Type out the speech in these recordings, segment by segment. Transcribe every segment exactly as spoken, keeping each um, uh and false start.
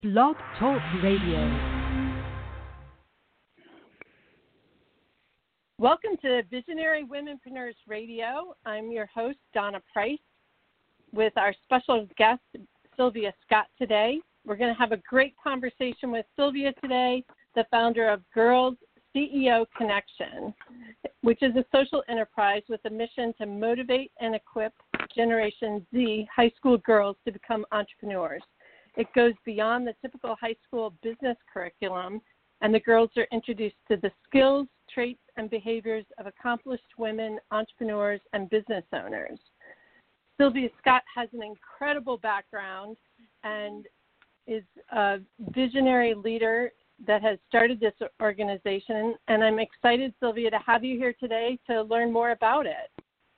Blog Talk Radio. Welcome to Visionary Womenpreneurs Radio. I'm your host, Donna Price, with our special guest, Sylvia Scott, today. We're going to have a great conversation with Sylvia today, the founder of Girls C E O Connection, which is a social enterprise with a mission to motivate and equip Generation Z high school girls to become entrepreneurs. It goes beyond the typical high school business curriculum, and the girls are introduced to the skills, traits, and behaviors of accomplished women, entrepreneurs, and business owners. Sylvia Scott has an incredible background and is a visionary leader that has started this organization, and I'm excited, Sylvia, to have you here today to learn more about it.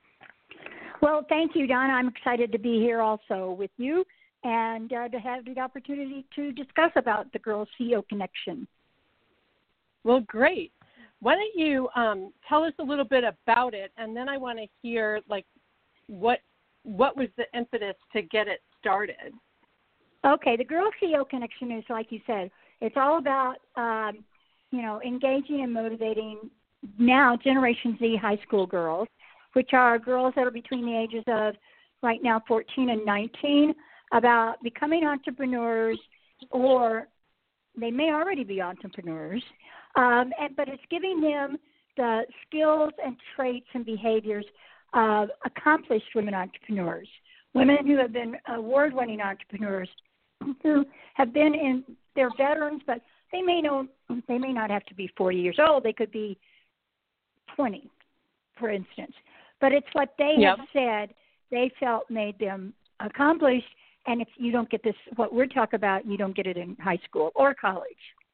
Well, thank you, Donna. I'm excited to be here also with you and uh, to have the opportunity to discuss about the Girls C E O Connection. Well, great. Why don't you um, tell us a little bit about it, and then I want to hear, like, what what was the impetus to get it started? Okay, the Girls C E O Connection is, like you said, it's all about, um, you know, engaging and motivating now Generation Z high school girls, which are girls that are between the ages of right now fourteen and nineteen, about becoming entrepreneurs, or they may already be entrepreneurs, um, and, but it's giving them the skills and traits and behaviors of accomplished women entrepreneurs, women who have been award-winning entrepreneurs, who have been in, they're veterans, but they may know they may not have to be forty years old. They could be twenty, for instance. But it's what they Yep. have said they felt made them accomplished. And if you don't get this, what we're talking about, you don't get it in high school or college.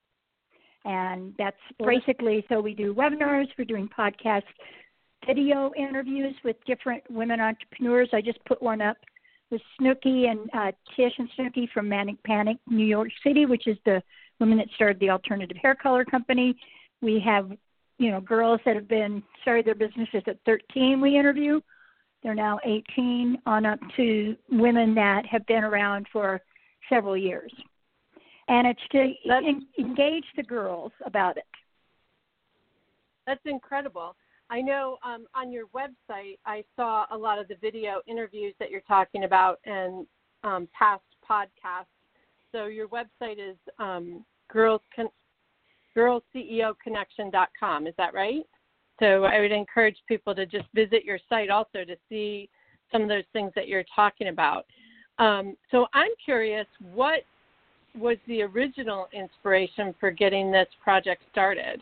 And that's basically, so we do webinars, we're doing podcasts, video interviews with different women entrepreneurs. I just put one up with Snooki and uh, Tish and Snooki from Manic Panic, New York City, which is the women that started the alternative hair color company. We have, you know, girls that have been started their businesses at thirteen. We interview. They're now eighteen, on up to women that have been around for several years. And it's to en- engage the girls about it. That's incredible. I know um, on your website, I saw a lot of the video interviews that you're talking about and um, past podcasts. So your website is um, girls con- girls C E O connection dot com. Is that right? So I would encourage people to just visit your site also to see some of those things that you're talking about. Um, so I'm curious, what was the original inspiration for getting this project started?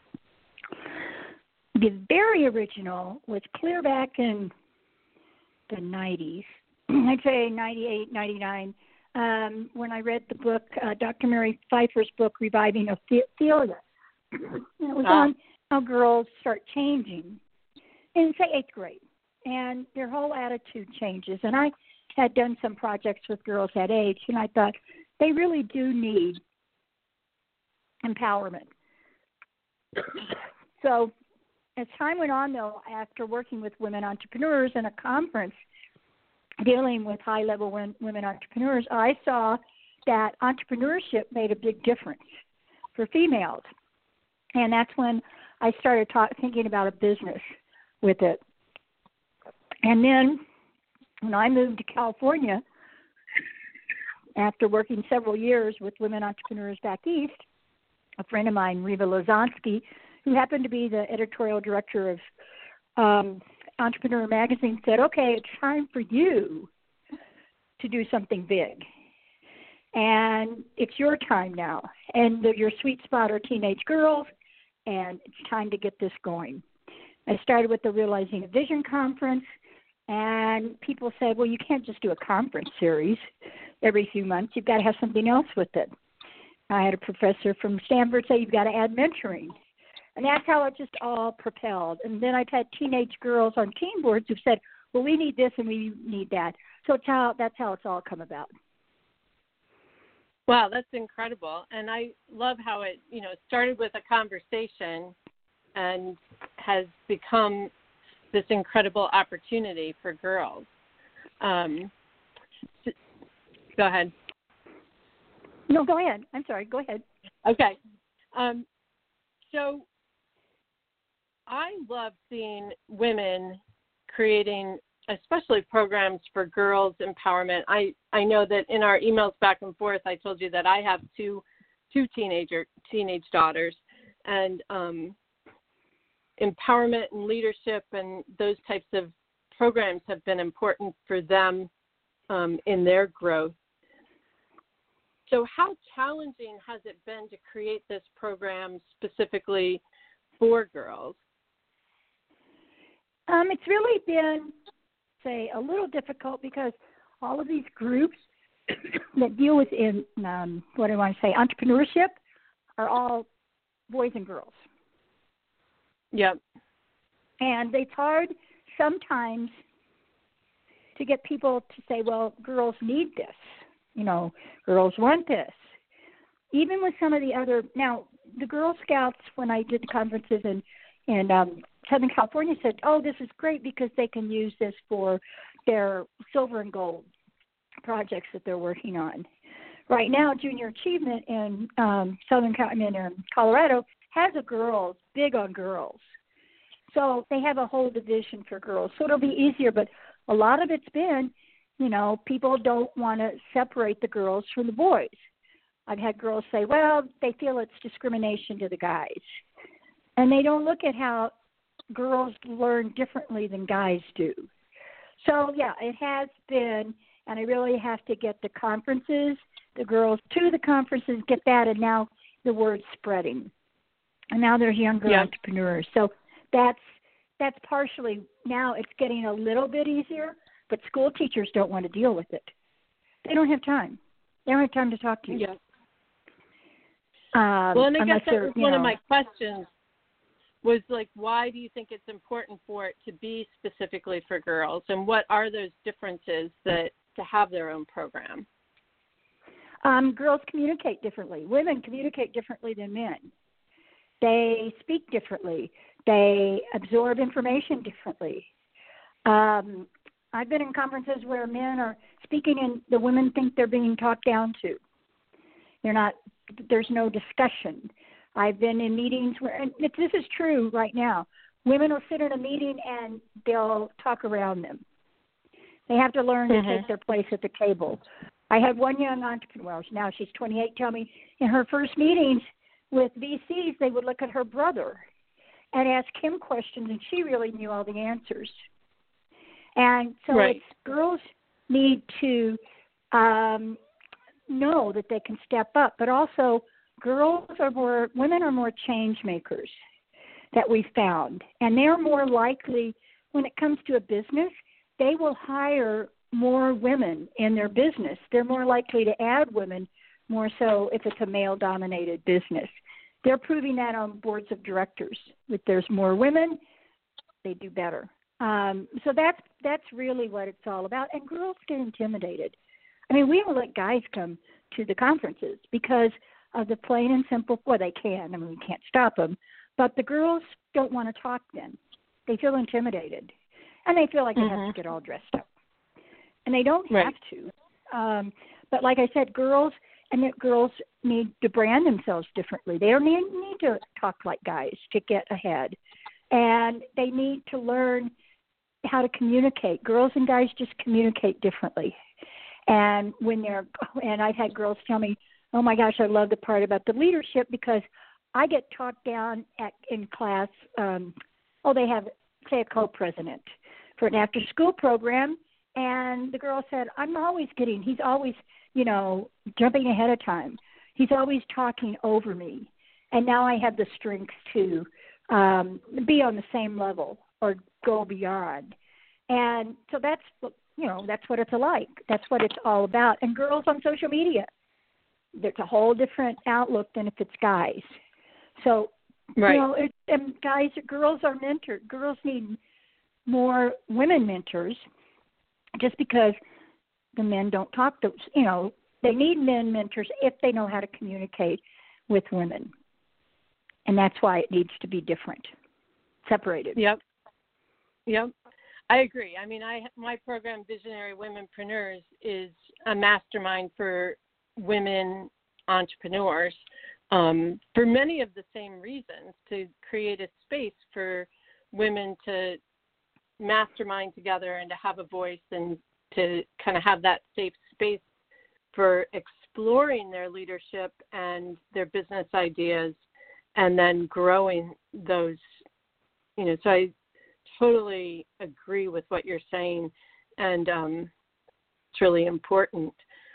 The very original was clear back in the nineties, I'd say ninety-eight, ninety-nine, um, when I read the book, uh, Doctor Mary Pfeiffer's book, Reviving Ophelia. It was ah. on how girls start changing in, say, eighth grade, and their whole attitude changes. And I had done some projects with girls that age, and I thought they really do need empowerment. So as time went on, though, after working with women entrepreneurs in a conference dealing with high-level women entrepreneurs, I saw that entrepreneurship made a big difference for females. And that's when I started talk, thinking about a business with it. And then when I moved to California, after working several years with women entrepreneurs back east, a friend of mine, Reva Lozansky, who happened to be the editorial director of um, Entrepreneur Magazine, said, okay, it's time for you to do something big. And it's your time now. And the, your sweet spot are teenage girls, and it's time to get this going. I started with the Realizing a Vision conference, and people said, well, you can't just do a conference series every few months. You've got to have something else with it. I had a professor from Stanford say you've got to add mentoring. And that's how it just all propelled. And then I've had teenage girls on team boards who've said, well, we need this and we need that. So it's how, that's how it's all come about. Wow, that's incredible. And I love how it, you know, started with a conversation and has become this incredible opportunity for girls. Um, go ahead. No, go ahead. I'm sorry. Go ahead. Okay. Um, so I love seeing women creating, especially programs for girls empowerment. I, I know that in our emails back and forth, I told you that I have two two teenager teenage daughters, and um, empowerment and leadership and those types of programs have been important for them um, in their growth. So how challenging has it been to create this program specifically for girls? Um, it's really been, say, a little difficult because all of these groups that deal with, in um, what do I want to say, entrepreneurship are all boys and girls. Yep. And it's hard sometimes to get people to say, well, girls need this. You know, girls want this. Even with some of the other, now, the Girl Scouts, when I did the conferences in, in um, Southern California, said, oh, this is great because they can use this for their silver and gold projects that they're working on. Right now, Junior Achievement in um, Southern I mean, in Colorado has a girls, big on girls. So they have a whole division for girls. So it'll be easier, but a lot of it's been, you know, people don't want to separate the girls from the boys. I've had girls say, well, they feel it's discrimination to the guys. And they don't look at how girls learn differently than guys do. So, yeah, it has been, and I really have to get the conferences, the girls to the conferences, get that, and now the word's spreading. And now there's younger yeah. entrepreneurs. So that's that's partially, now it's getting a little bit easier, but school teachers don't want to deal with it. They don't have time. They don't have time to talk to you. Yeah. Um, well, and I guess that was one know, of my questions was, like, why do you think it's important for it to be specifically for girls, and what are those differences that to have their own program? Um, girls communicate differently. Women communicate differently than men. They speak differently. They absorb information differently. Um, I've been in conferences where men are speaking and the women think they're being talked down to. They're not, there's no discussion. I've been in meetings where, and this is true right now, women will sit in a meeting and they'll talk around them. They have to learn mm-hmm. to take their place at the table. I had one young entrepreneur, now she's twenty-eight, tell me in her first meetings with V Cs, they would look at her brother and ask him questions, and she really knew all the answers. And so right. it's, girls need to um, know that they can step up, but also girls are more, women are more change makers that we've found. And they're more likely, when it comes to a business, they will hire more women in their business. They're more likely to add women, more so if it's a male-dominated business. They're proving that on boards of directors. If there's more women, they do better. Um, so that's that's really what it's all about. And girls get intimidated. I mean, we don't let guys come to the conferences because of the plain and simple, well, they can. I mean, we can't stop them. But the girls don't want to talk then. They feel intimidated. And they feel like mm-hmm. they have to get all dressed up. And they don't right. have to. Um, but like I said, girls and that girls need to brand themselves differently. They don't need, need to talk like guys to get ahead. And they need to learn how to communicate. Girls and guys just communicate differently. And when they're, and I've had girls tell me, oh my gosh, I love the part about the leadership because I get talked down at, in class. Um, oh, they have, say, a co-president for an after-school program. And the girl said, I'm always getting, he's always, you know, jumping ahead of time. He's always talking over me. And now I have the strength to um, be on the same level or go beyond. And so that's, you know, that's what it's like. That's what it's all about. And girls on social media, there's a whole different outlook than if it's guys. So, right. you know, it, and guys, girls are mentored. Girls need more women mentors just because the men don't talk to, you know, they need men mentors if they know how to communicate with women. And that's why it needs to be different, separated. Yep. Yep. I agree. I mean, I my program, Visionary Womenpreneurs, is a mastermind for women entrepreneurs um, for many of the same reasons, to create a space for women to mastermind together and to have a voice and to kind of have that safe space for exploring their leadership and their business ideas and then growing those, you know, so I totally agree with what you're saying, and um, it's really important.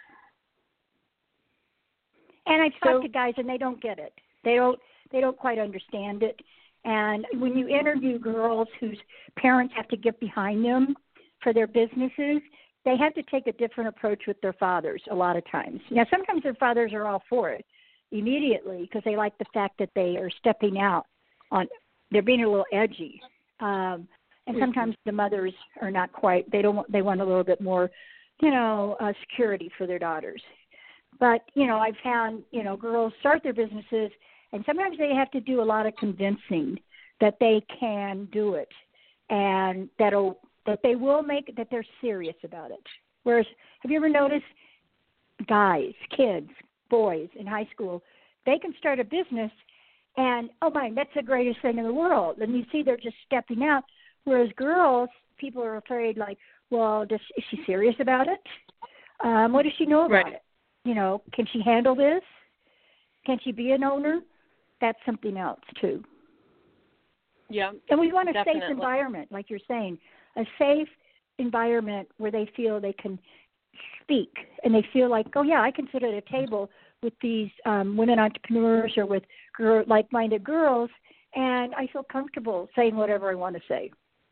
And I've So, talked to guys, and they don't get it. They don't. They don't quite understand it. And when you interview girls whose parents have to get behind them for their businesses, they have to take a different approach with their fathers a lot of times. Now, sometimes their fathers are all for it immediately because they like the fact that they are stepping out on. They're being a little edgy. Um, and sometimes the mothers are not quite. They don't. They want a little bit more, you know, uh, security for their daughters. But, you know, I've found, you know, girls start their businesses, and sometimes they have to do a lot of convincing that they can do it and that'll, that they will make, that they're serious about it. Whereas, have you ever noticed guys, kids, boys in high school, they can start a business and, oh, my, that's the greatest thing in the world. And you see they're just stepping out. Whereas girls, people are afraid, like, well, does, is she serious about it? Um, what does she know about right. it? You know, can she handle this? Can she be an owner? That's something else, too. Yeah. And we want a definitely. safe environment, like you're saying, a safe environment where they feel they can speak and they feel like, oh, yeah, I can sit at a table with these um, women entrepreneurs or with girl, like-minded girls, and I feel comfortable saying whatever I want to say.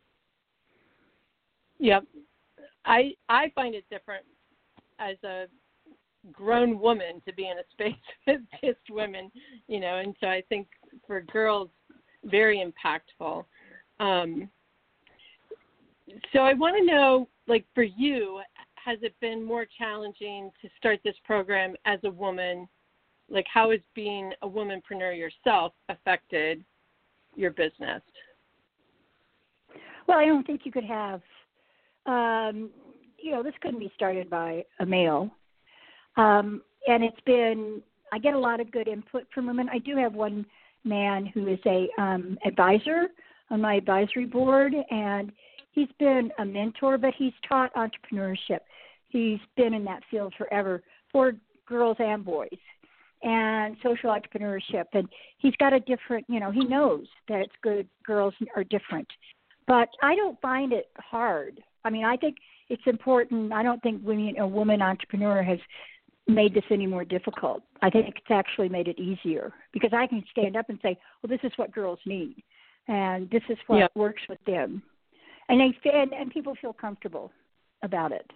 Yep. I I find it different as a grown woman to be in a space with just women, you know, and so I think for girls, very impactful. Um, so I want to know, like, for you, has it been more challenging to start this program as a woman? Like, how has being a womanpreneur yourself affected your business? Well, I don't think you could have, um, you know, this couldn't be started by a male. Um, and it's been, I get a lot of good input from women. I do have one man who is a um, advisor on my advisory board, and he's been a mentor, but he's taught entrepreneurship. He's been in that field forever for girls and boys and social entrepreneurship. And he's got a different, you know, he knows that it's good, girls are different. But I don't find it hard. I mean, I think it's important. I don't think women, a woman entrepreneur has made this any more difficult. I think it's actually made it easier because I can stand up and say, well, this is what girls need, and this is what yeah. works with them. And they and, and people feel comfortable about it.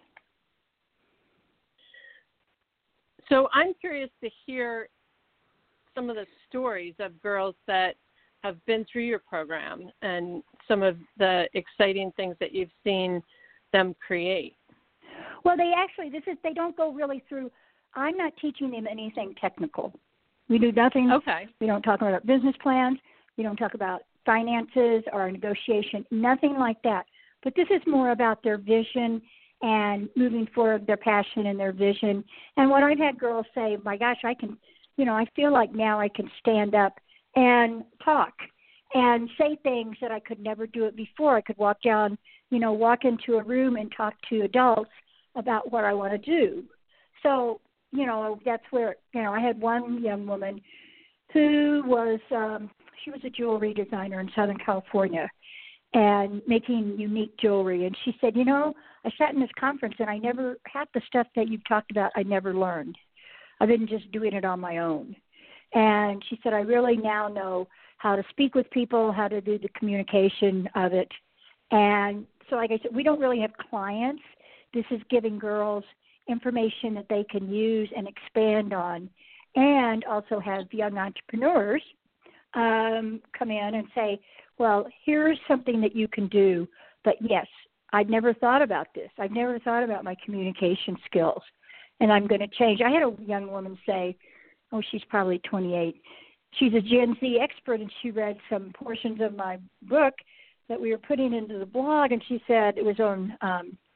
So I'm curious to hear some of the stories of girls that have been through your program and some of the exciting things that you've seen them create. Well, they actually, this is, they don't go really through, I'm not teaching them anything technical. We do nothing. Okay. We don't talk about business plans. We don't talk about finances or negotiation, nothing like that. But this is more about their vision and moving forward, their passion and their vision. And what I've had girls say, my gosh, I can, you know, I feel like now I can stand up and talk and say things that I could never do it before. I could walk down, you know, walk into a room and talk to adults about what I want to do. So, you know, that's where, you know, I had one young woman who was, um, she was a jewelry designer in Southern California and making unique jewelry. And she said, you know, I sat in this conference and I never had the stuff that you've talked about. I never learned. I've been just doing it on my own. And she said, I really now know how to speak with people, how to do the communication of it. And so, like I said, we don't really have clients. This is giving girls information that they can use and expand on, and also have young entrepreneurs um, come in and say, well, here's something that you can do, but yes, I'd never thought about this. I've never thought about my communication skills, and I'm going to change. I had a young woman say, oh, she's probably twenty-eight. She's a Gen Z expert, and she read some portions of my book that we were putting into the blog, and she said it was on um,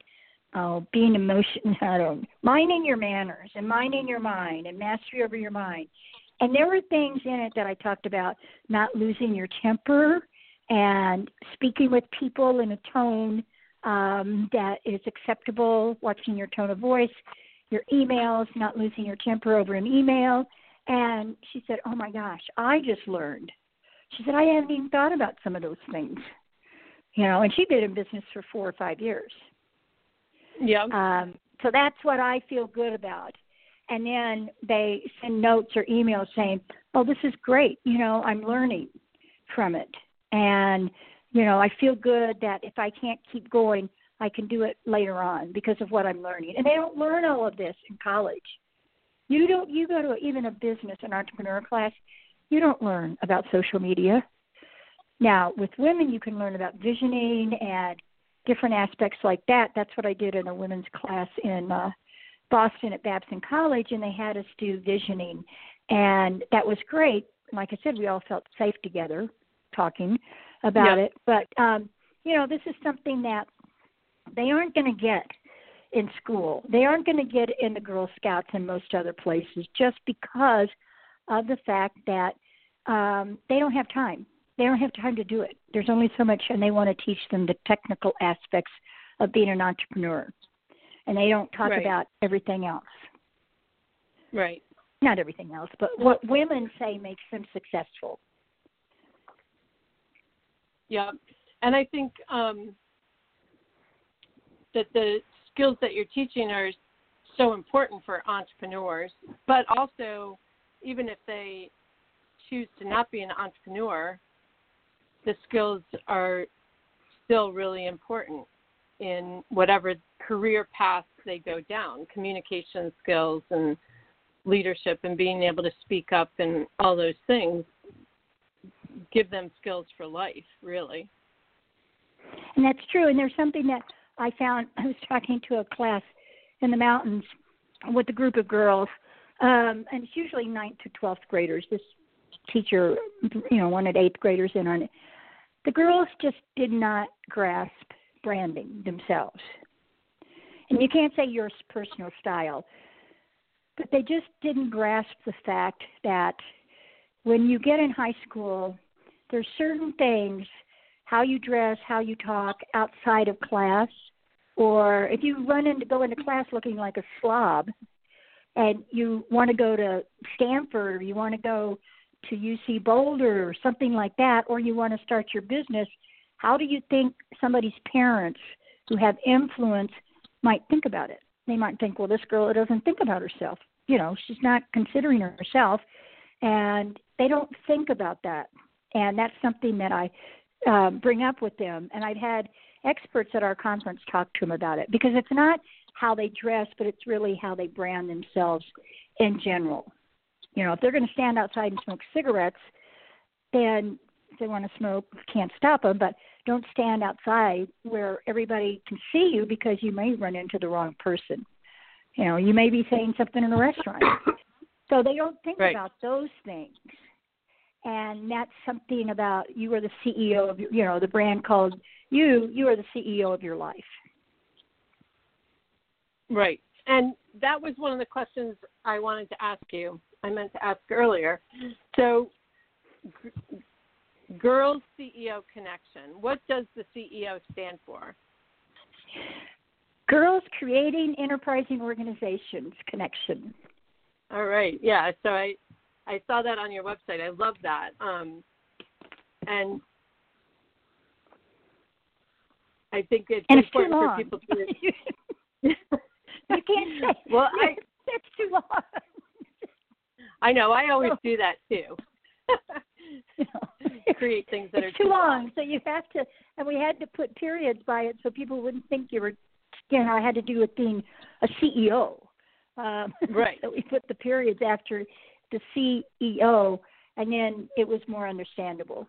oh, being emotional, I don't, minding your manners and minding your mind and mastery over your mind. And there were things in it that I talked about, not losing your temper and speaking with people in a tone um, that is acceptable, watching your tone of voice, your emails, not losing your temper over an email. And she said, oh, my gosh, I just learned. She said, I haven't even thought about some of those things. You know, and she'd been in business for four or five years. Yeah. Um, so that's what I feel good about. And then they send notes or emails saying, oh, this is great. You know, I'm learning from it. And, you know, I feel good that if I can't keep going, I can do it later on because of what I'm learning. And they don't learn all of this in college. You don't. You go to even a business, an entrepreneur class, you don't learn about social media. Now, with women, you can learn about visioning and different aspects like that. That's what I did in a women's class in uh, Boston at Babson College, and they had us do visioning. And that was great. Like I said, we all felt safe together talking about Yeah. it. But, um, you know, this is something that they aren't going to get in school. They aren't going to get in the Girl Scouts and most other places just because of the fact that um, they don't have time. They don't have time to do it. There's only so much, and they want to teach them the technical aspects of being an entrepreneur. And they don't talk Right. about everything else. Right. Not everything else, but what women say makes them successful. Yeah. And I think um, that the skills that you're teaching are so important for entrepreneurs, but also even if they choose to not be an entrepreneur, the skills are still really important in whatever career path they go down, communication skills and leadership and being able to speak up and all those things give them skills for life, really. And that's true. And there's something that I found. I was talking to a class in the mountains with a group of girls, um, and it's usually ninth to twelfth graders. This teacher, you know, wanted eighth graders in on it. The girls just did not grasp branding themselves. And you can't say your personal style, but they just didn't grasp the fact that when you get in high school, there's certain things, how you dress, how you talk outside of class, or if you run into go into class looking like a slob and you want to go to Stanford or you want to go to U C Boulder or something like that, or you want to start your business, how do you think somebody's parents who have influence might think about it? They might think, well, this girl doesn't think about herself. You know, she's not considering herself, and they don't think about that. And that's something that I uh, bring up with them. And I've had experts at our conference talk to them about it, because it's not how they dress, but it's really how they brand themselves in general. You know, if they're going to stand outside and smoke cigarettes, then if they want to smoke, can't stop them, but don't stand outside where everybody can see you, because you may run into the wrong person. You know, you may be saying something in a restaurant. So they don't think Right. about those things. And that's something about you are the C E O of, your, you know, the brand called you, you are the C E O of your life. Right. And that was one of the questions I wanted to ask you. I meant to ask earlier. So, g- Girls C E O Connection, what does the C E O stand for? Girls Creating Enterprising Organizations Connection. All right. Yeah. So I, I saw that on your website. I love that. Um, and I think it's and it's too important long. for people to. You can't say. Well, I. That's too long. I know. I always do that too. You know, Create things that it's are too long. So you have to, and we had to put periods by it so people wouldn't think you were, you know, I had to do with being a C E O. Um, Right. So we put the periods after the C E O, and then it was more understandable.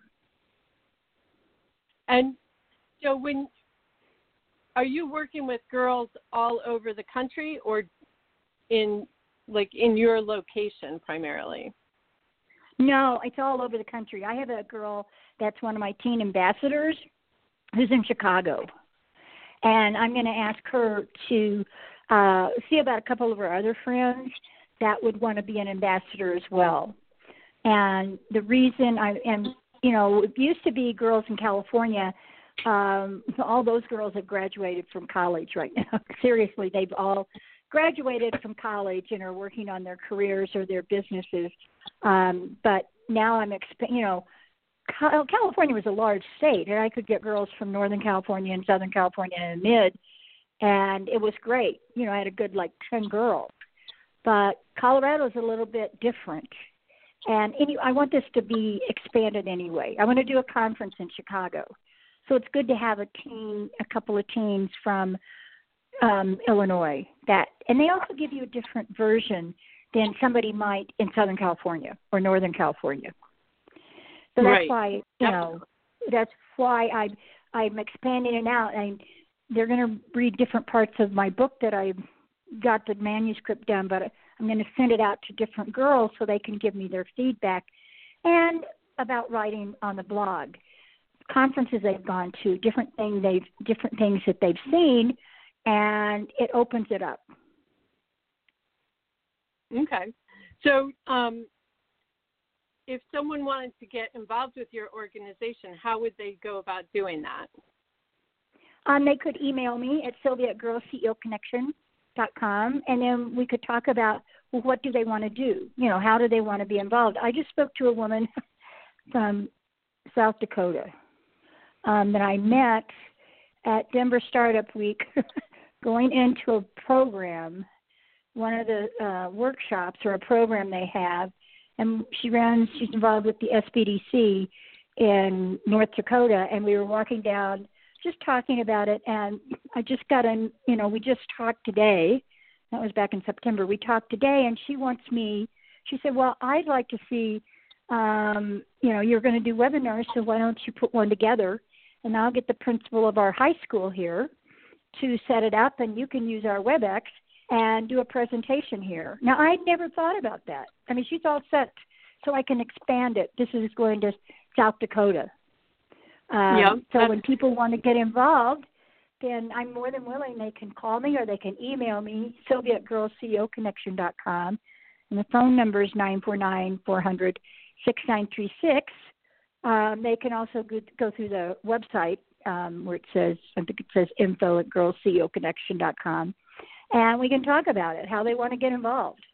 And so when, are you working with girls all over the country or in, like, in your location primarily? No, it's all over the country. I have a girl that's one of my teen ambassadors who's in Chicago. And I'm going to ask her to uh, see about a couple of her other friends that would want to be an ambassador as well. And the reason I and you know, it used to be girls in California. Um, all those girls have graduated from college right now. Seriously, they've all graduated from college and are working on their careers or their businesses. Um, but now I'm, exp- you know, California was a large state, and I could get girls from Northern California and Southern California and Mid, and it was great. You know, I had a good, like, ten girls. But Colorado's a little bit different. And any, I want this to be expanded anyway. I want to do a conference in Chicago. So it's good to have a team, a couple of teams from um, Illinois. That, and they also give you a different version than somebody might in Southern California or Northern California. So that's right. why, you yep. know, that's why I, I'm expanding it out. And they're going to read different parts of my book that I got the manuscript done, but I'm going to send it out to different girls so they can give me their feedback and about writing on the blog. Conferences they've gone to, different thing they've different things that they've seen, and it opens it up. Okay. So um, if someone wanted to get involved with your organization, how would they go about doing that? Um, they could email me at Sylvia at girls C E O connection dot com, and then we could talk about, well, what do they want to do? You know, how do they want to be involved? I just spoke to a woman from South Dakota um, that I met at Denver Startup Week going into a program, one of the uh, workshops or a program they have, and she runs, she's involved with the S B D C in North Dakota, and we were walking down just talking about it, and I just got in, you know, we just talked today. That was back in September. We talked today, and she wants me, she said, well, I'd like to see, um, you know, you're going to do webinars, so why don't you put one together, and I'll get the principal of our high school here to set it up, and you can use our WebEx and do a presentation here. Now, I'd never thought about that. I mean, she's all set, so I can expand it. This is going to South Dakota. Um, yeah, so when people want to get involved, then I'm more than willing. They can call me or they can email me, Sylvia at girls C E O connection dot com. And the phone number is nine four nine, four hundred, six nine three six. Um, they can also go, go through the website um, where it says, I think it says info at girls C E O connection dot com. And we can talk about it, how they want to get involved.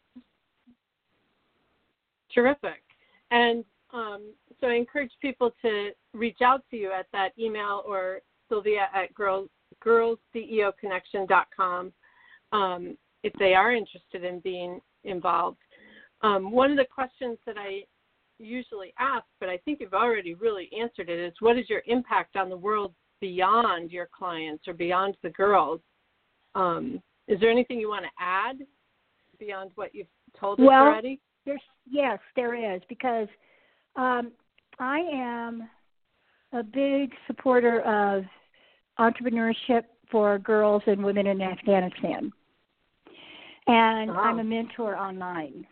Terrific. And um, so I encourage people to reach out to you at that email or Sylvia at girls, girls C E O connection dot com um, if they are interested in being involved. Um, one of the questions that I usually ask, but I think you've already really answered it, is what is your impact on the world beyond your clients or beyond the girls? Um, is there anything you want to add beyond what you've told us well, already? There's, yes, there is, because um, I am a big supporter of entrepreneurship for girls and women in Afghanistan. And wow. I'm a mentor online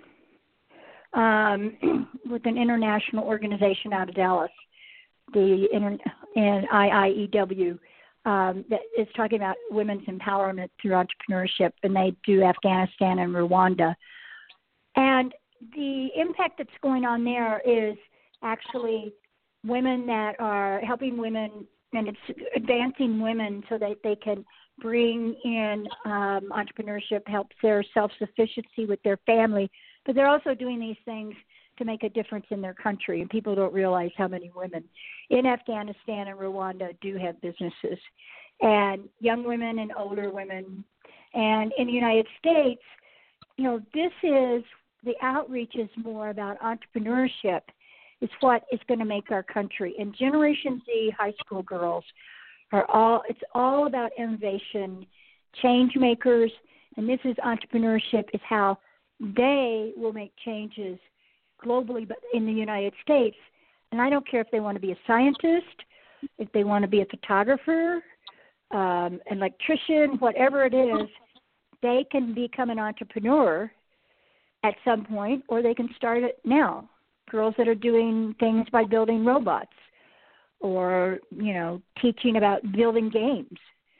um, with an international organization out of Dallas, the inter- and I I E W, um, that is talking about women's empowerment through entrepreneurship, and they do Afghanistan and Rwanda. And the impact that's going on there is actually women that are helping women, and it's advancing women so that they can bring in um, entrepreneurship, help their self-sufficiency with their family. But they're also doing these things to make a difference in their country, and people don't realize how many women in Afghanistan and Rwanda do have businesses, and young women and older women. And in the United States, you know, this is, the outreach is more about entrepreneurship. It's what is going to make our country. And Generation Z high school girls are all, it's all about innovation, change makers, and this is entrepreneurship, is how they will make changes globally, but in the United States. And I don't care if they want to be a scientist, if they want to be a photographer, um, an electrician, whatever it is, they can become an entrepreneur at some point, or they can start it now. Girls that are doing things by building robots or, you know, teaching about building games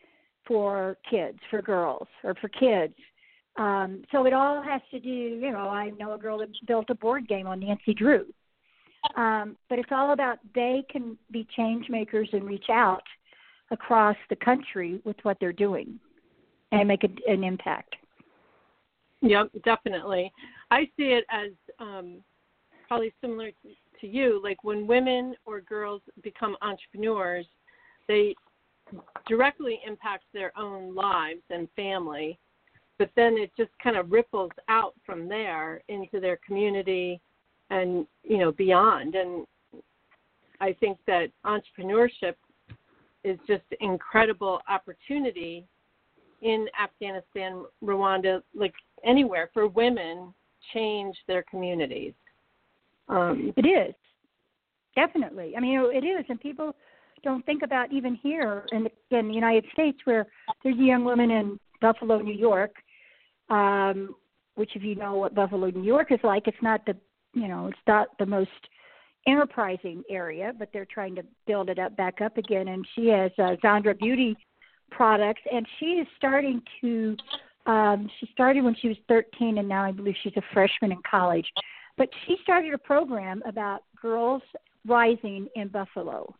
for kids, for girls, or for kids. Um, so it all has to do, you know, I know a girl that built a board game on Nancy Drew. Um, but it's all about they can be change makers and reach out across the country with what they're doing and make a, an impact. Yep, definitely. I see it as um, probably similar to, to you. Like when women or girls become entrepreneurs, they directly impact their own lives and family, but then it just kind of ripples out from there into their community and, you know, beyond. And I think that entrepreneurship is just an incredible opportunity in Afghanistan, Rwanda, like anywhere for women change their communities. Um, it is. Definitely. I mean, it is. And people don't think about even here in the, in the United States where there's a young woman in Buffalo, New York, um, which if you know what Buffalo, New York is like, it's not the, you know, it's not the most enterprising area, but they're trying to build it up back up again. And she has uh, Zandra Beauty products, and she is starting to, um, she started when she was thirteen, and now I believe she's a freshman in college. But she started a program about girls rising in Buffalo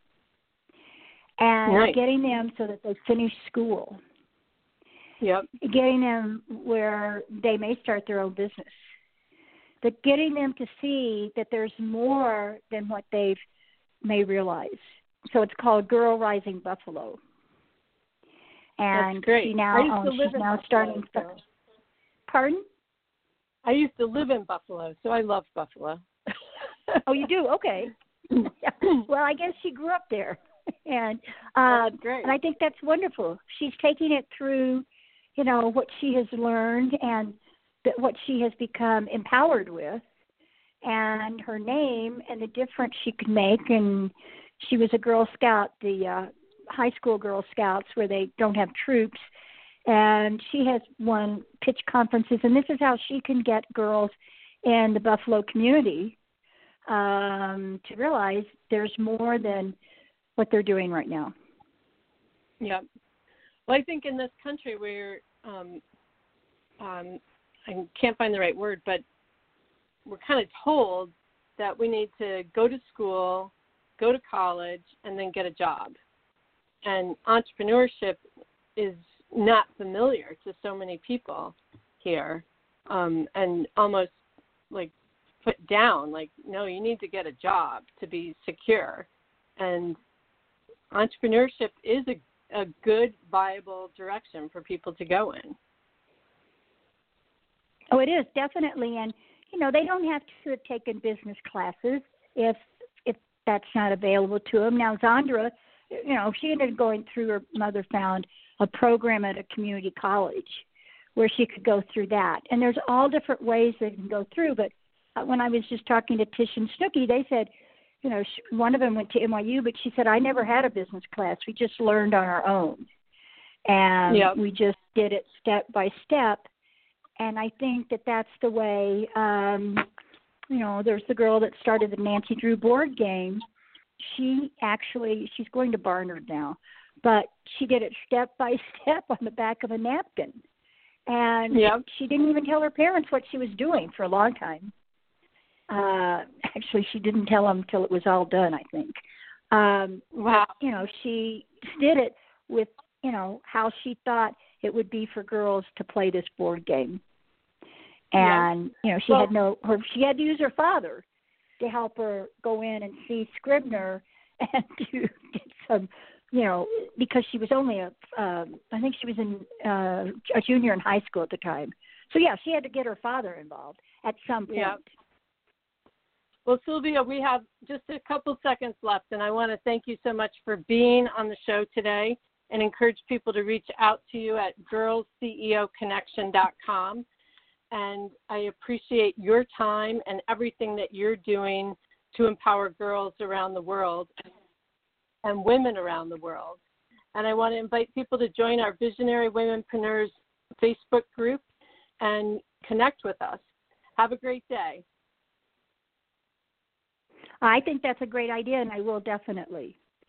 and nice. getting them so that they finish school. Yep. Getting them where they may start their own business. But getting them to see that there's more than what they may realize. So it's called Girl Rising Buffalo. And That's great. she now I used to owns, live she's in now Buffalo, starting. so. Pardon? I used to live in Buffalo, so I love Buffalo. Oh, you do? Okay. Well, I guess she grew up there. and uh, great. and I think that's wonderful. She's taking it through, you know, what she has learned and that what she has become empowered with, and her name and the difference she could make. And she was a Girl Scout, the uh, high school Girl Scouts where they don't have troops, and she has won pitch conferences, and this is how she can get girls in the Buffalo community um, to realize there's more than what they're doing right now. Yeah. Well, I think in this country we're, um, um, I can't find the right word, but we're kind of told that we need to go to school, go to college, and then get a job. And entrepreneurship is not familiar to so many people here, um, and almost like put down, like, no, you need to get a job to be secure. And entrepreneurship is a, a good, viable direction for people to go in. Oh, it is, definitely. And, you know, they don't have to have taken business classes if if that's not available to them. Now, Zandra, you know, she ended up going through, her mother found a program at a community college where she could go through that. And there's all different ways they can go through. But when I was just talking to Tish and Snooki, they said, you know, she, one of them went to N Y U, but she said, I never had a business class. We just learned on our own. And yep. we just did it step by step. And I think that that's the way, um, you know, there's the girl that started the Nancy Drew board game. She actually, she's going to Barnard now, but she did it step by step on the back of a napkin. And yep. she didn't even tell her parents what she was doing for a long time. Uh, actually, she didn't tell them until it was all done, I think. Um, wow. But, you know, she did it with, you know, how she thought it would be for girls to play this board game. And, yeah. you know, she well, had no, her, she had to use her father to help her go in and see Scribner and to get some, you know, because she was only a, um, I think she was in uh, a junior in high school at the time. So, yeah, she had to get her father involved at some point. Yeah. Well, Sylvia, we have just a couple seconds left, and I want to thank you so much for being on the show today and encourage people to reach out to you at girls c e o connection dot com. And I appreciate your time and everything that you're doing to empower girls around the world and women around the world. And I want to invite people to join our Visionary Womenpreneurs Facebook group and connect with us. Have a great day. I think that's a great idea, and I will definitely.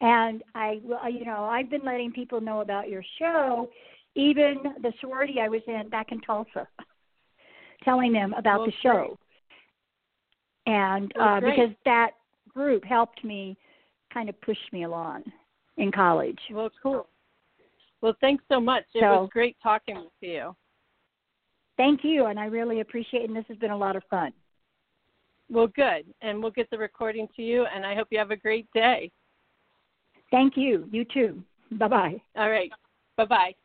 And I, well, you know, I've been letting people know about your show, even the sorority I was in back in Tulsa, telling them about well, the show. And well, uh, because that group helped me, kind of pushed me along in college. Well, cool. Well, thanks so much. It so, was great talking with you. Thank you, and I really appreciate it, and this has been a lot of fun. Well, good. And we'll get the recording to you, and I hope you have a great day. Thank you. You too. Bye-bye. All right. Bye-bye.